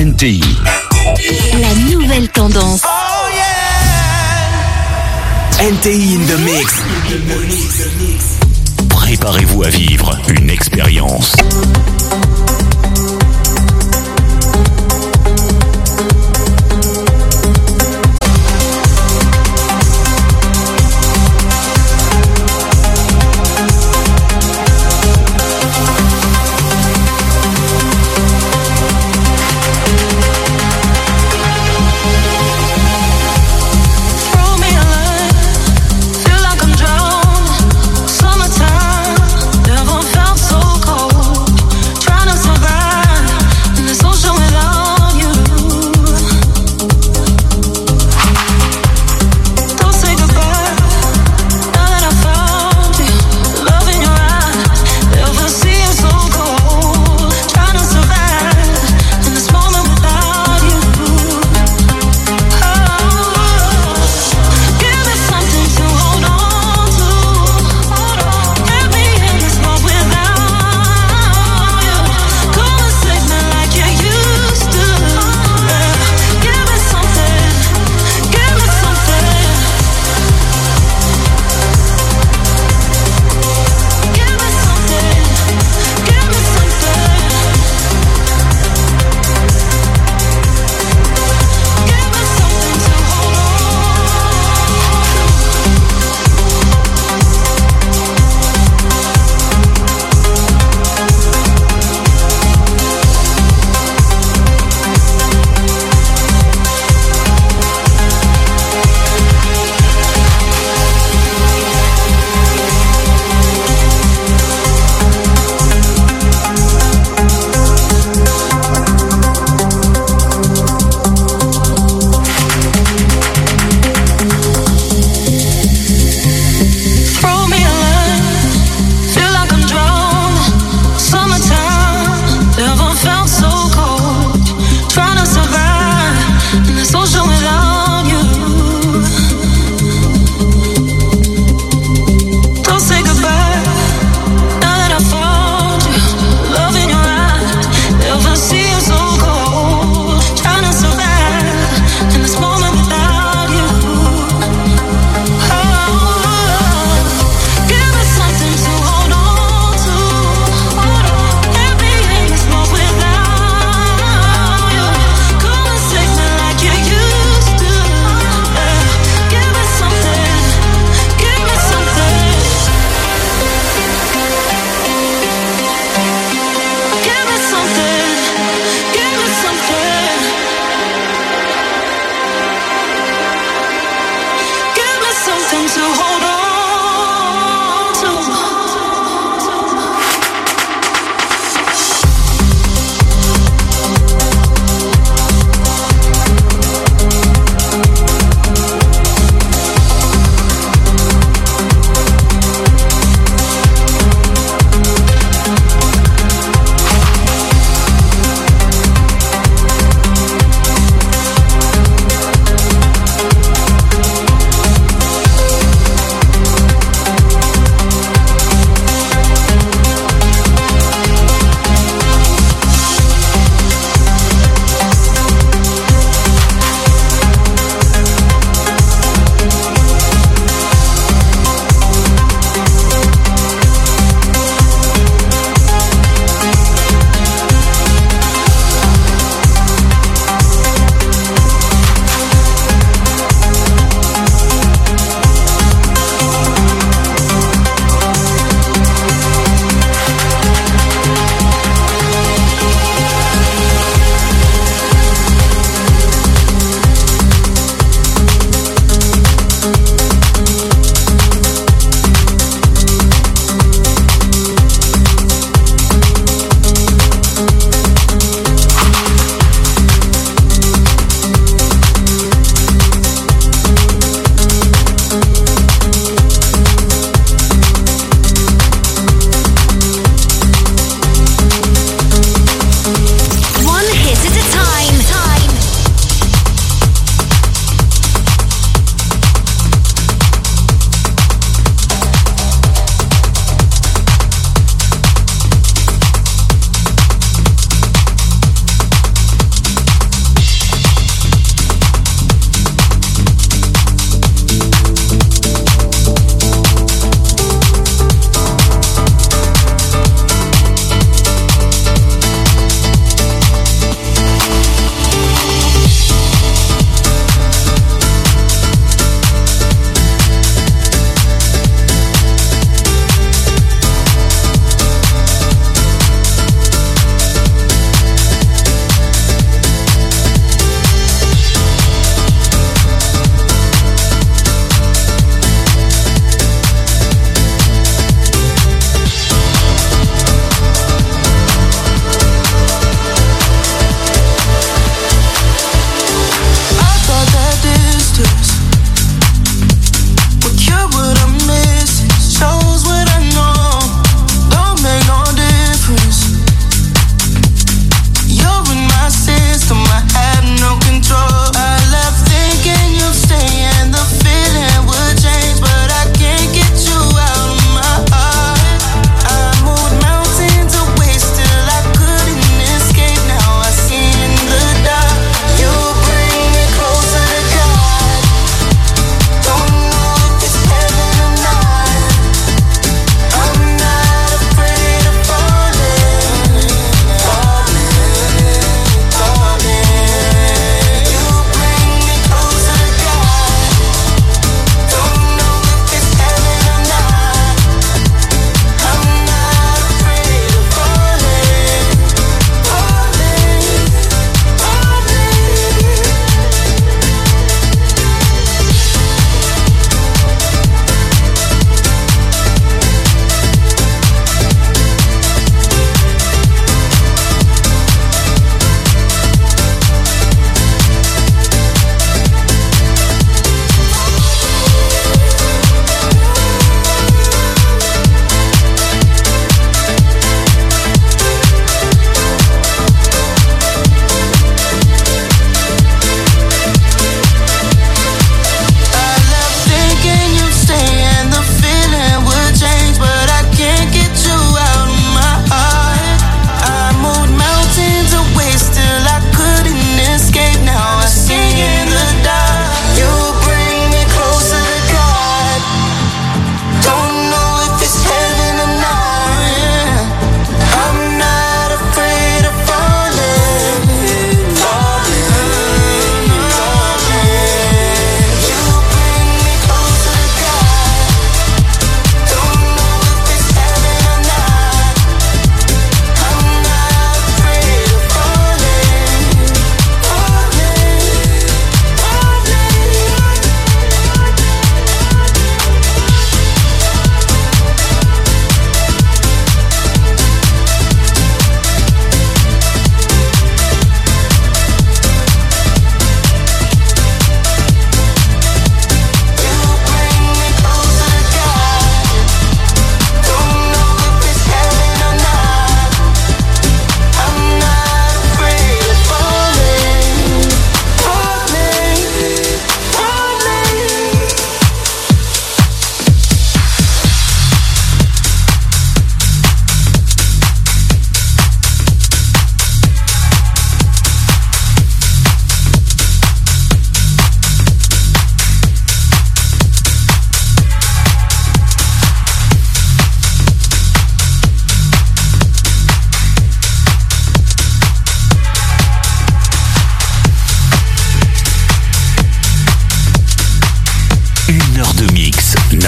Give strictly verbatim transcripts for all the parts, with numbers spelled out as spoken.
N T I. La nouvelle tendance. Oh yeah. N T I in the mix. Préparez-vous à vivre une expérience. Summertime never felt so cold. Trying to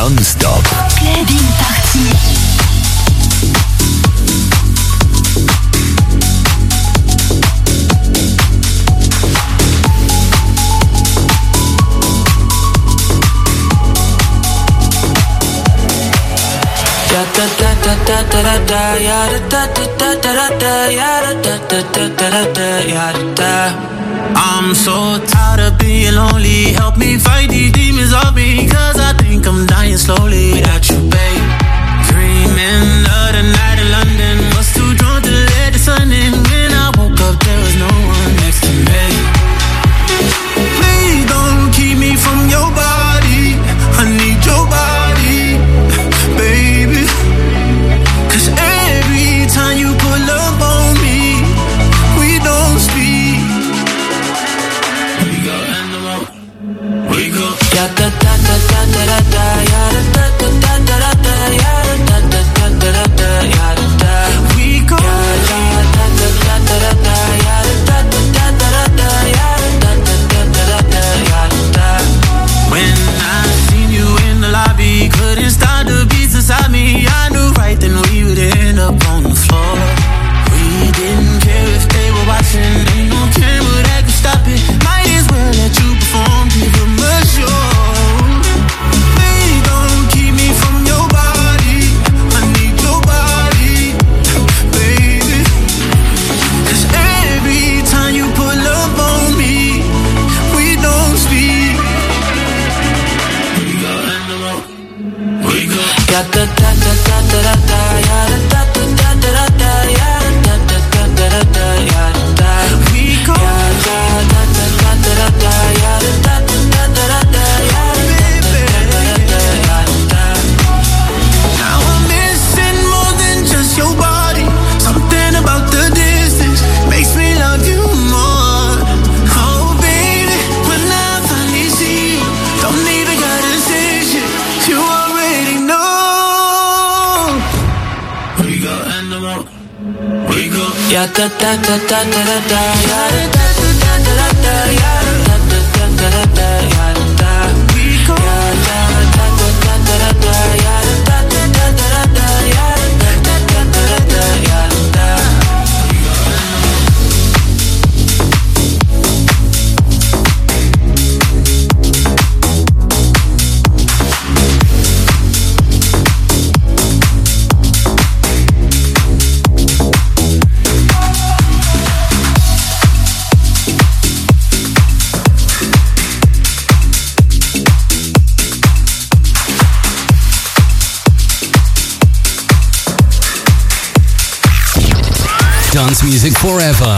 non-stop. Clubbing Party. Da da da da da da da ya da da da da da ya da da da da da ya da. I'm so tired of being lonely. Help me fight these demons off me, 'cause I think I'm dying slowly without you, babe. Dreaming of the night in London, was too drunk to let the sun in. When I woke up, there was no one next to me. Please don't keep me from your body. I need your body, baby. 'Cause every time you pull up on me, we don't speak. We go animal, we go. Ya da da da da da da da, ya da da da da da da, ya da da da da da da, ya da. We go. Ya da da da da da da, ya da da da da da da, ya da da da da da, ya da. When I seen you in the lobby, couldn't stop the beats inside me. I knew right then we would end up on the floor. We didn't care if they were watching. Ain't no camera that could stop it. Might as well let you perform, give them a show. Please don't keep me from your body. I need your body, baby. 'Cause every time you pull up on me, we don't speak. We go animal, we go. Ya da da da da da da da, ya da da da da da da, ya da da da da da da, ya da. We go. Ya da da da da da da, ya da da da da da da, ya da da da da da, ya da. Now I'm missing more than just your body. Something about the distance makes me love you more. Oh baby, when I finally see you, don't even gotta say shit. You already know. We go animal, we go. Ya da da da da da da da, ya da da da da da da, ya da da da da da da, ya da. We go. Ya da da da da da da, ya da da da da da da, ya da da da da da, ya da. Dance music forever.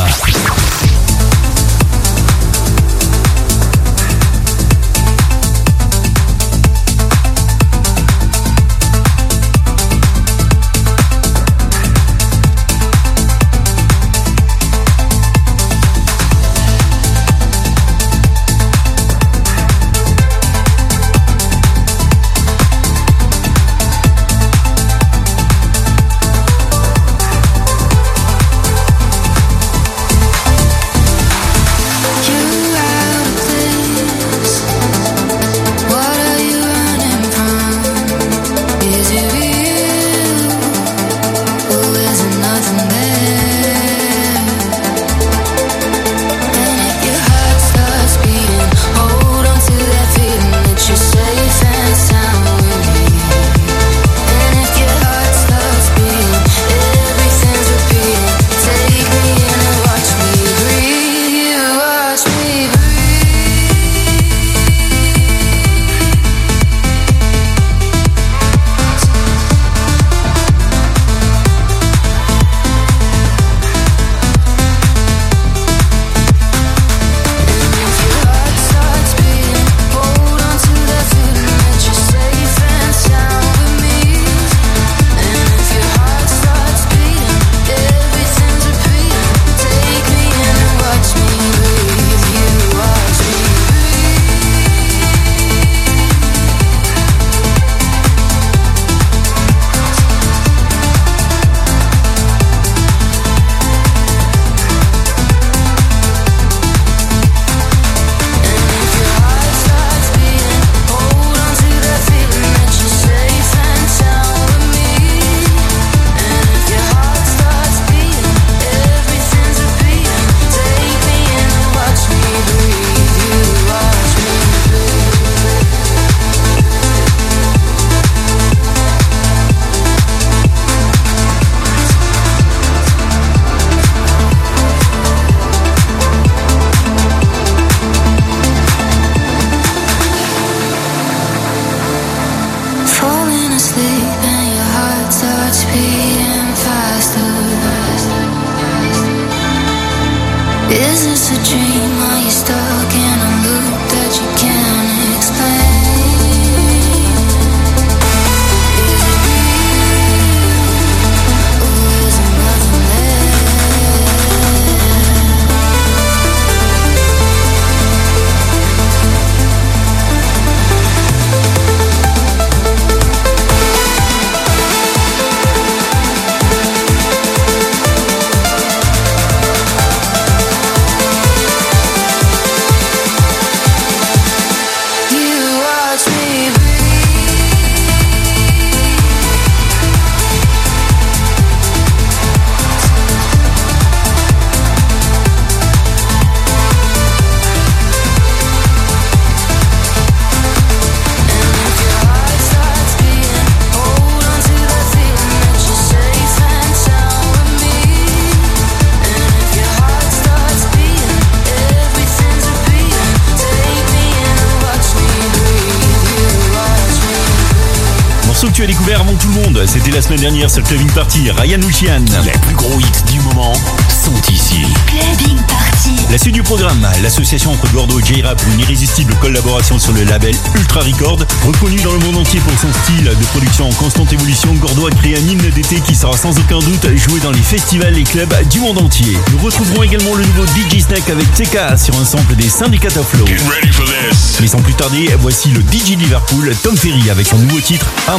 Tu as découvert avant tout le monde, c'était la semaine dernière sur Clubbing Party, Ryan Lucian. Les plus gros hits du moment sont ici. Clubbing Party. La suite du programme, l'association entre Gordo et J-Rap pour une irrésistible collaboration sur le label Ultra Record. Reconnu dans le monde entier pour son style de production en constante évolution, Gordo a créé un hymne d'été qui sera sans aucun doute joué dans les festivals et clubs du monde entier. Nous retrouverons également le nouveau D J Snake avec T K sur un sample des Syndicate of Flow. Mais sans plus tarder, voici le D J de Liverpool, Tom Ferry, avec son nouveau titre, Am.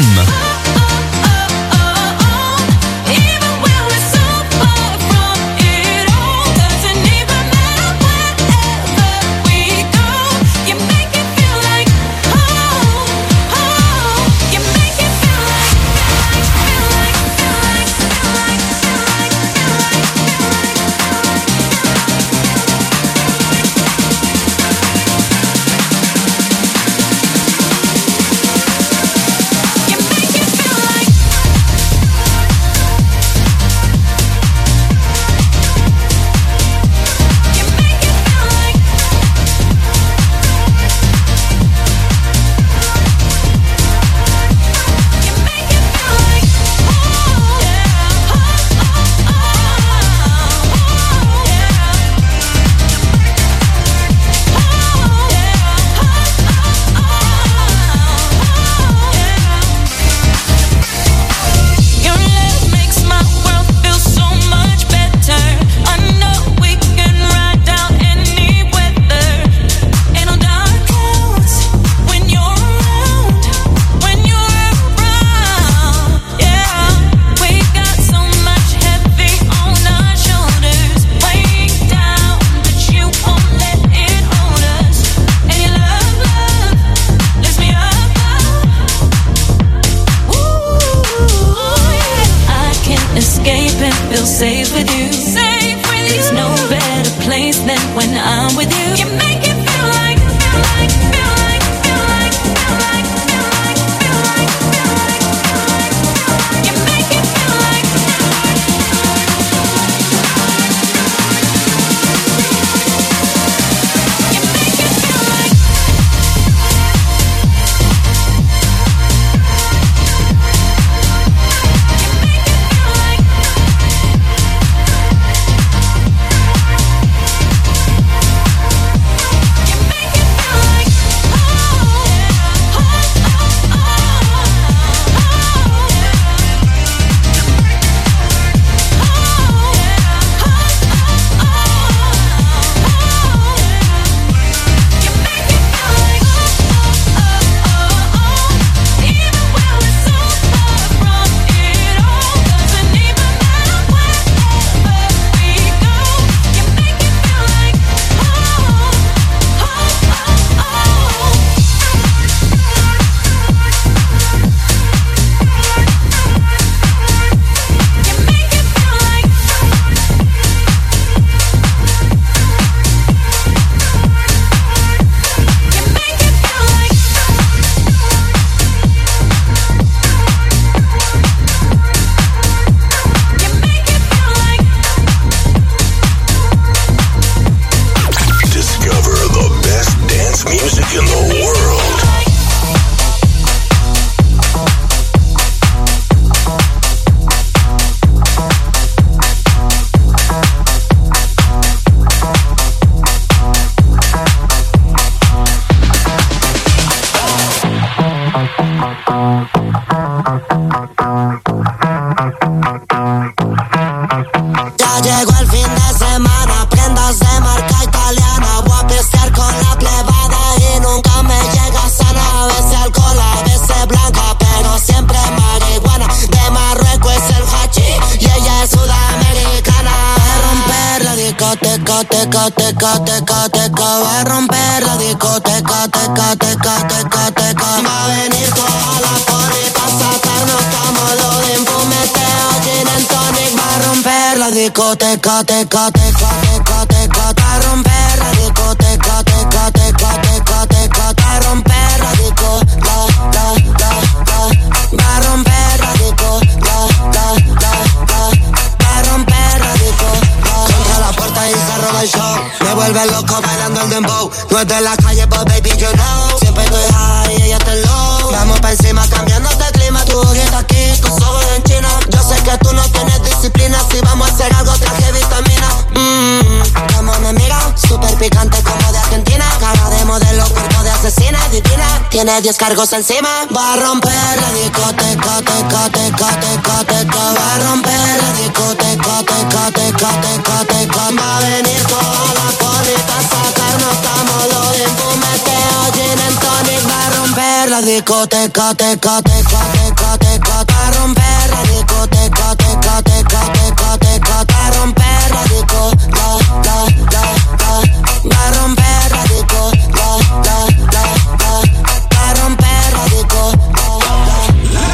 teca, teca, teca, teca. Va a romper la discoteca, teca, teca, teca, teca. Va a venir toda la poli pa' sacarnos estamos de fumeteo, gin and tonic. Va a romper la discoteca, teca, teca, teca, teca. Va a romper la discoteca, teca, teca, teca, teca. Va a romper la disco, la, la, la, la. Va a romper la disco, la, la, la, la. Va a romper la disco, la. Contra la puerta y se roba el show. Me vuelve loco bailando el dembow. No es de la calle, but baby you know. Siempre estoy high y ella está low. Vamos pa' encima cambiando de clima. Tu ojito aquí, tus ojos en China. Yo sé que tú no tienes disciplina. Si vamos a hacer algo traje vitamina. Mmm, como enemiga, super picante como de Argentina. Cara de modelo, cuerpo de asesina, divina. Tiene diez cargos encima. Va a romper la discoteca, teca, teca, teca, teca. Va a romper la discoteca, teca, teca, teca, teca. Va a venir toda la poli pa' sacarnos estamos los de fumeteo, gin and tonic. Va a romper la discoteca, teca, teca, teca, teca. Va a romper la discoteca, teca, teca, teca, teca. Va a romper la disco, la, la, la, la. Va a romper la disco, la, la, la, la. Va a romper la disco, la, la, la.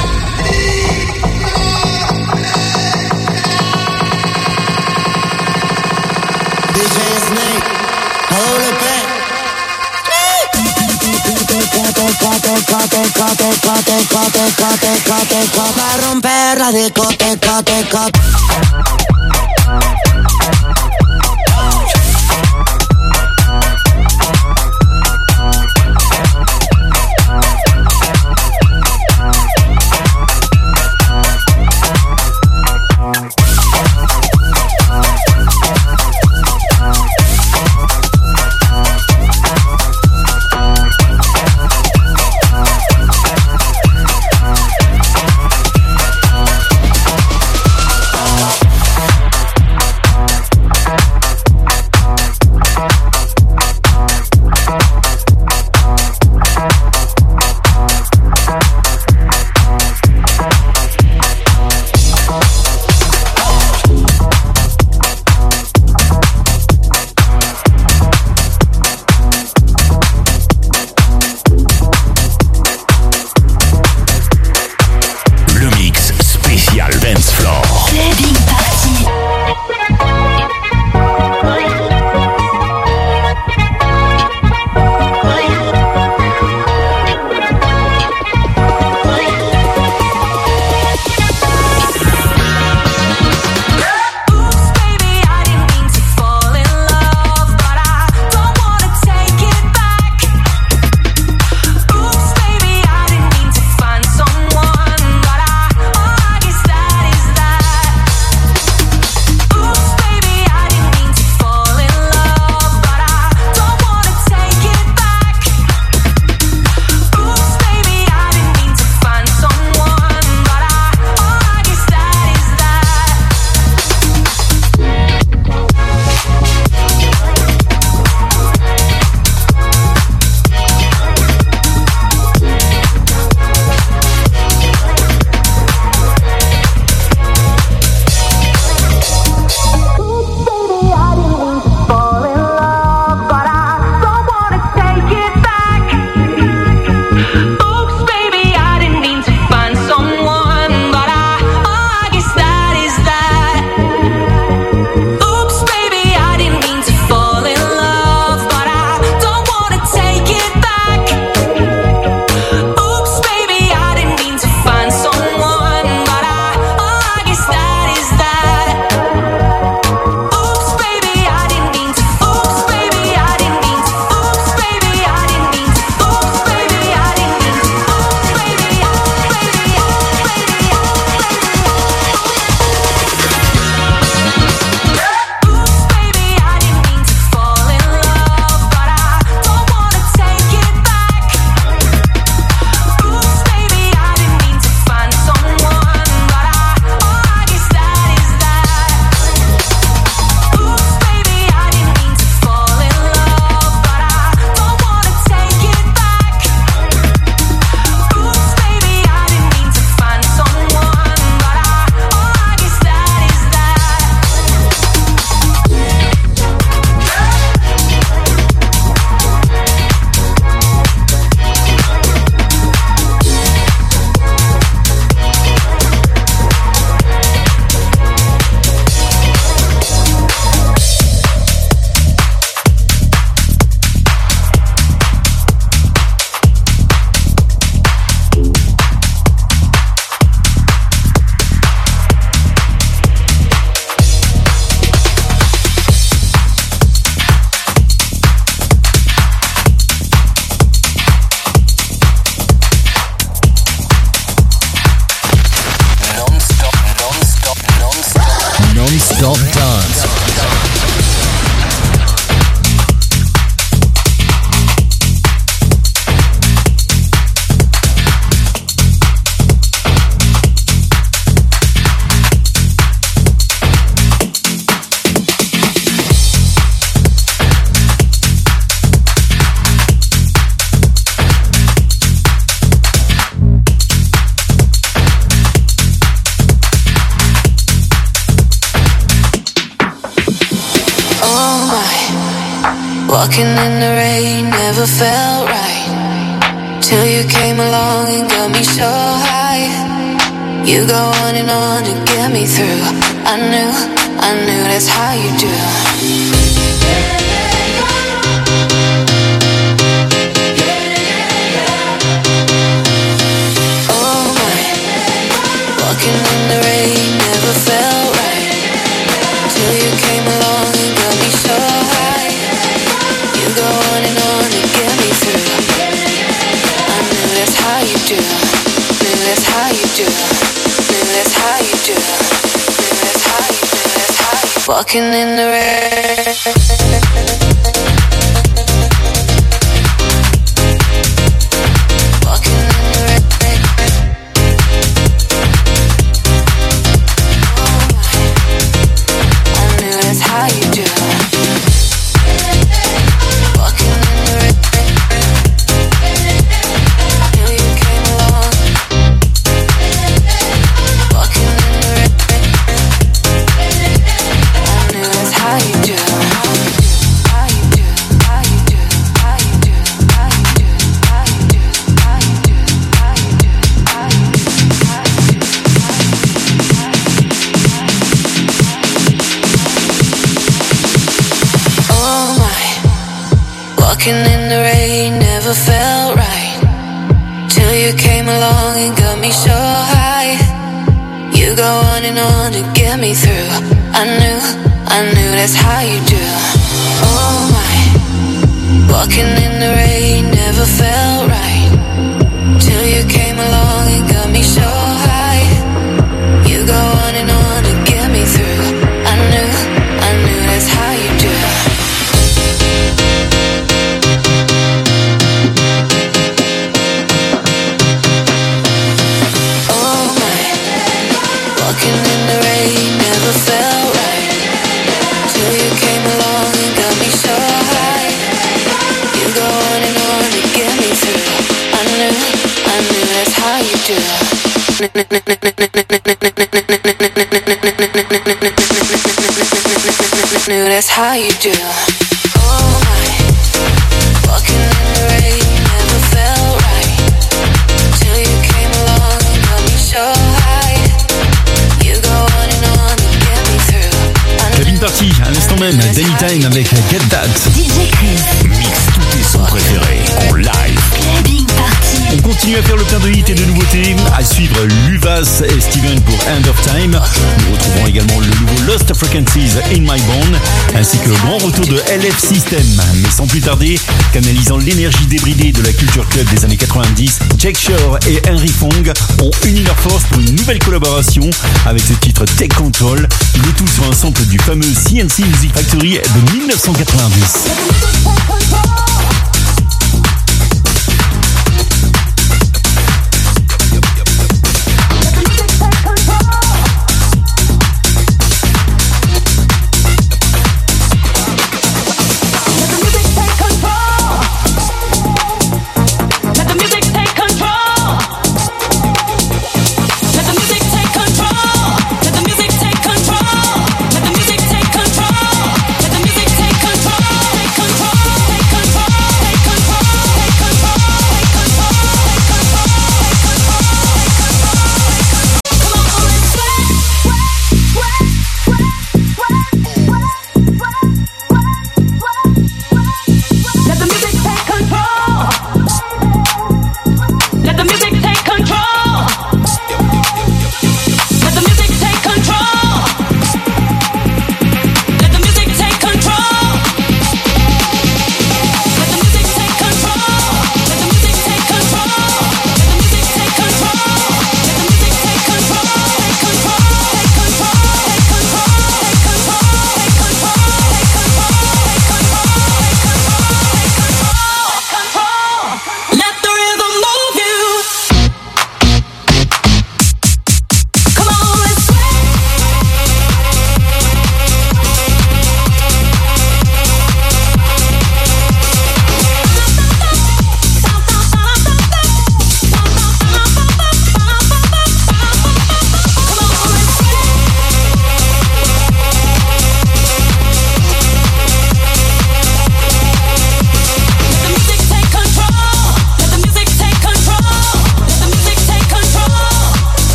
D J Snake, A W P. Va a romper la discoteca, teca. Top Dance. Walking in the rain never felt right till you came along and got me so high. You go on and on to get me through. I knew, I knew that's how you do. Oh my, walking in the rain never felt right till you came along and got me so high. Go on and on and get me through. I knew that's how you do. Knew that's how you do. Knew that's how you do. Knew that's how you do. That's how you. Walking in the rain. Walking in the rain never felt right till you came along and got me so high. You go on and on to get me through. I knew, I knew that's how you do. Oh my, walking in the rain never felt right till you came along and got me so high. You go on and on to get me through. I knew, I knew that's how you do. Walking in the rain never felt right till you came along and got me so high. You go on and on to get me through. I knew, I knew that's how you do. Knew that's how you do. Oh my, walking in the rain never felt right till you came along and got me so high. Cabine Party, à l'instant même, Danny Time avec Get That. D J Chris. Mixe tous tes sons préférés en live. Cabine Party. On continue à faire le plein de hits et de nouveautés. À suivre Luvas et Steven pour End of Time. Nous retrouvons également le nouveau Lost Frequencies In My Bone, ainsi que le grand retour de L F System. Mais sans plus tarder, canalisant l'énergie débridée de la culture club des années quatre-vingt-dix, Jake Shore et Henry Fong ont uni leurs forces pour une nouvelle collaboration avec ce titre Take Control, le tout sur un sample du fameux C N C Music Factory de mille neuf cent quatre-vingt-dix. Control.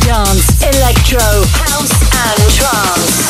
dance, electro, house and trance.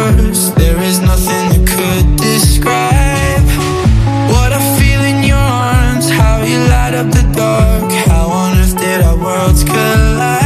yours. There is nothing that could describe what I feel in your arms, how you light up the dark. How on earth did our worlds collide?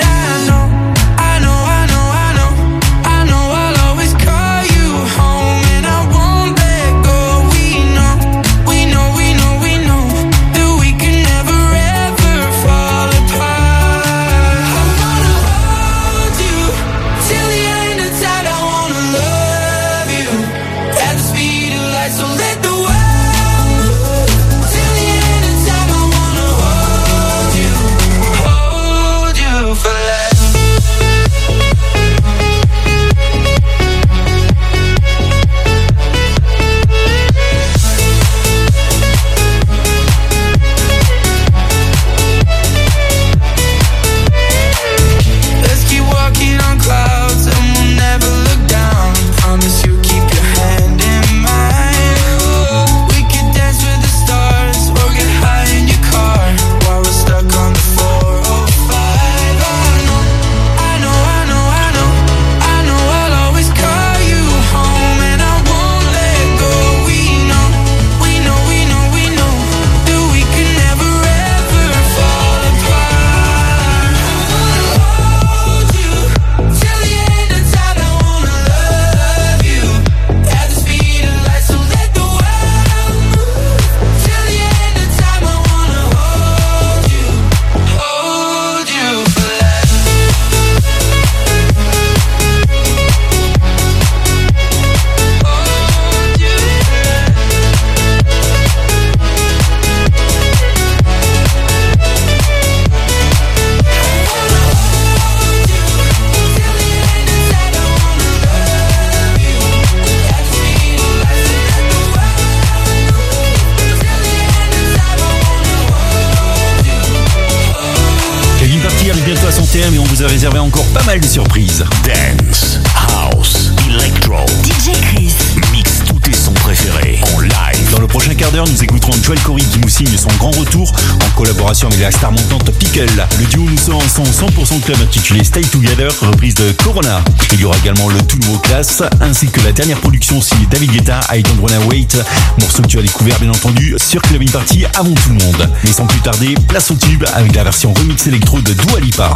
Mais on vous a réservé encore pas mal de surprises. Dance, house, electro. D J Chris Mix tous tes sons préférés en live. Dans le prochain quart d'heure, nous écouterons Joel Corey qui nous signe son grand retour en collaboration avec la star montante Pickle. Le duo nous sort en son cent pour cent club intitulé Stay Together, reprise de Corona. Il y aura également le tout nouveau Class, ainsi que la dernière production signée David Guetta, I Don't Wanna Wait, morceau que tu as découvert bien entendu sur Clubbing Party avant tout le monde. Mais sans plus tarder, place au tube avec la version remix électro de Dua Lipa.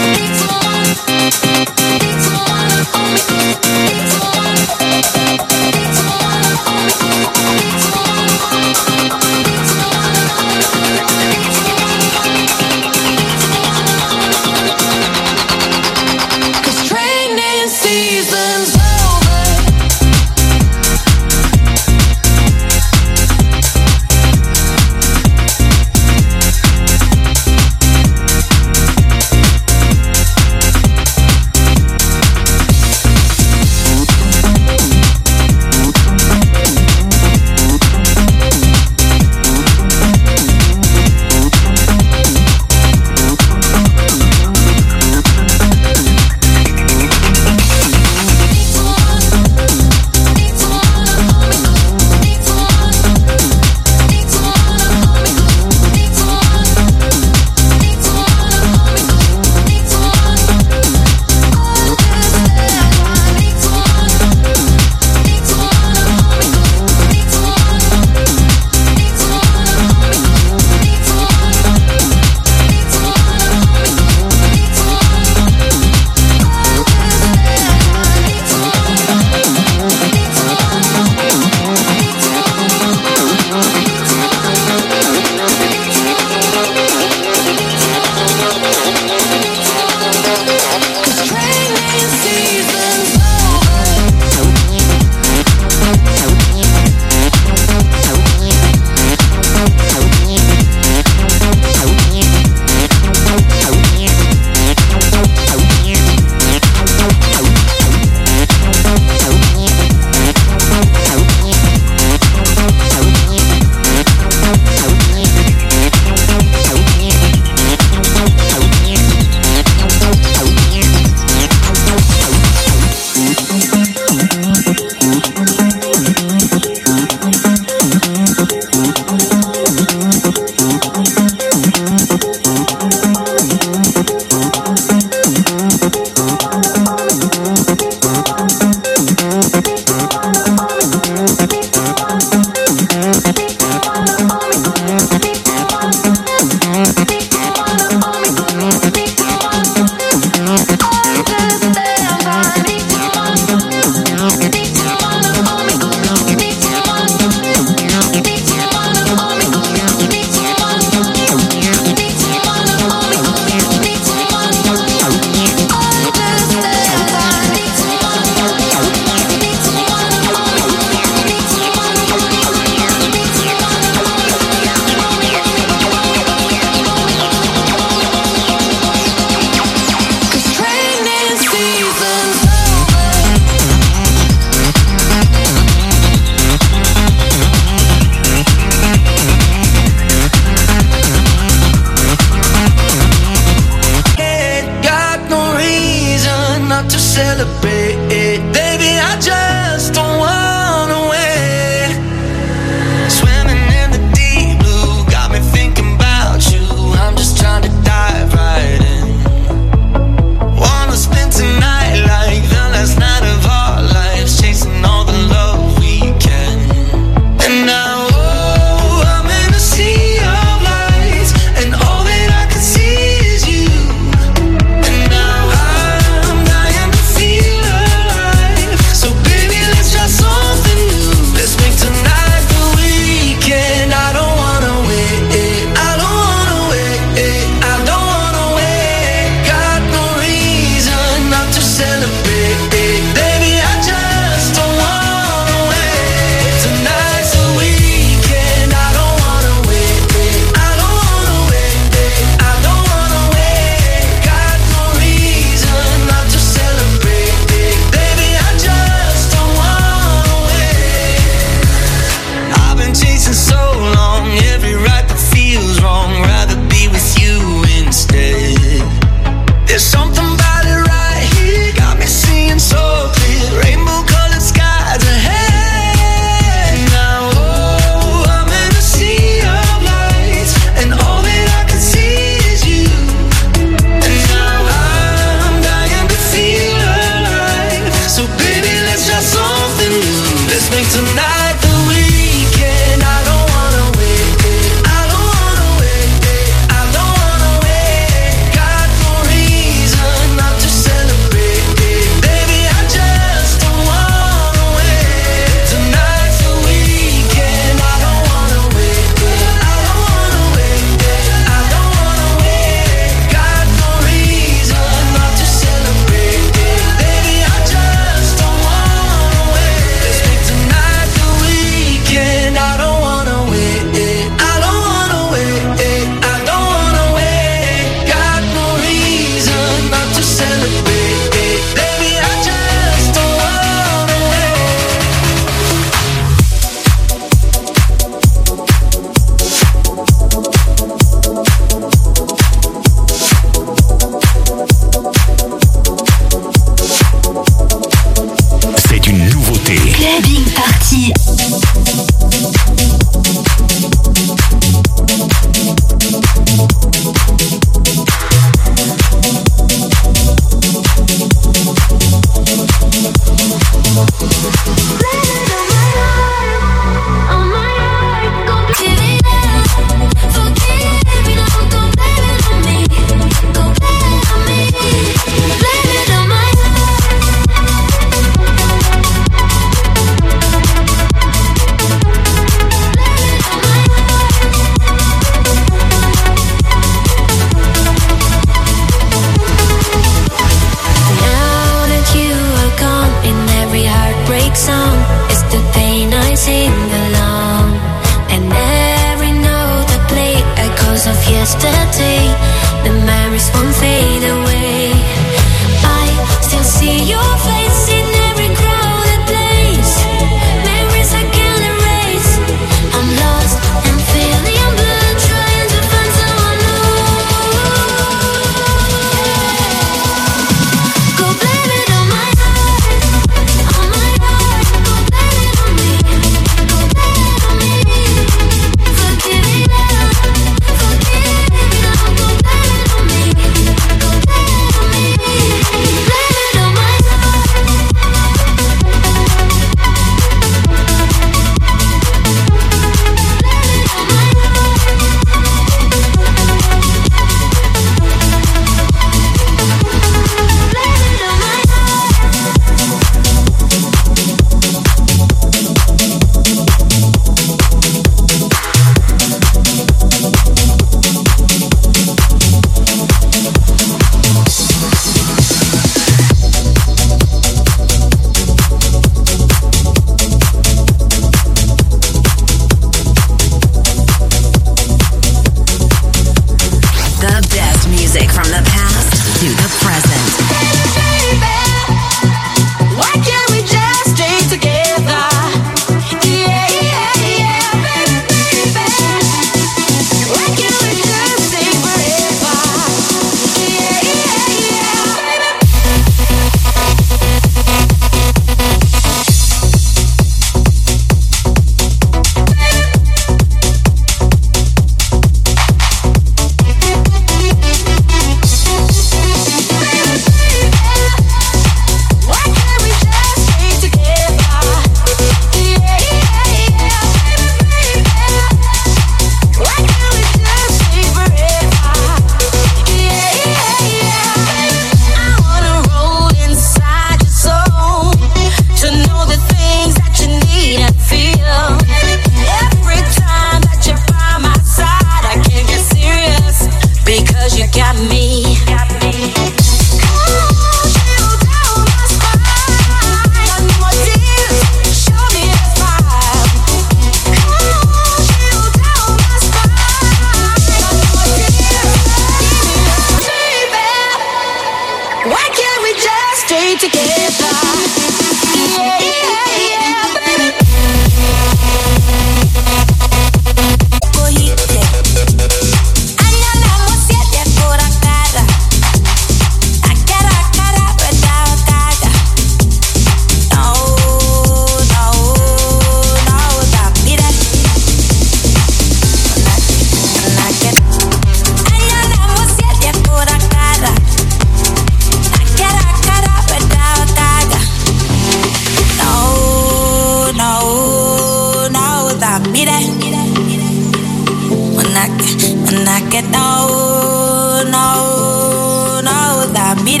que, anda que no, no, no, da mire.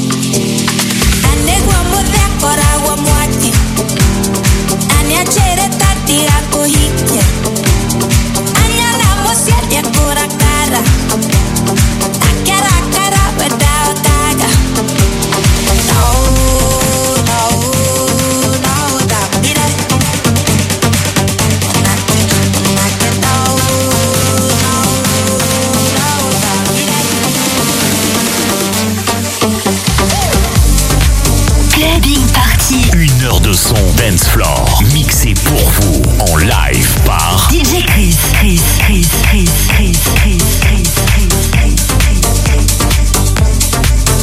Ane guamu de cora guamuati, ane achere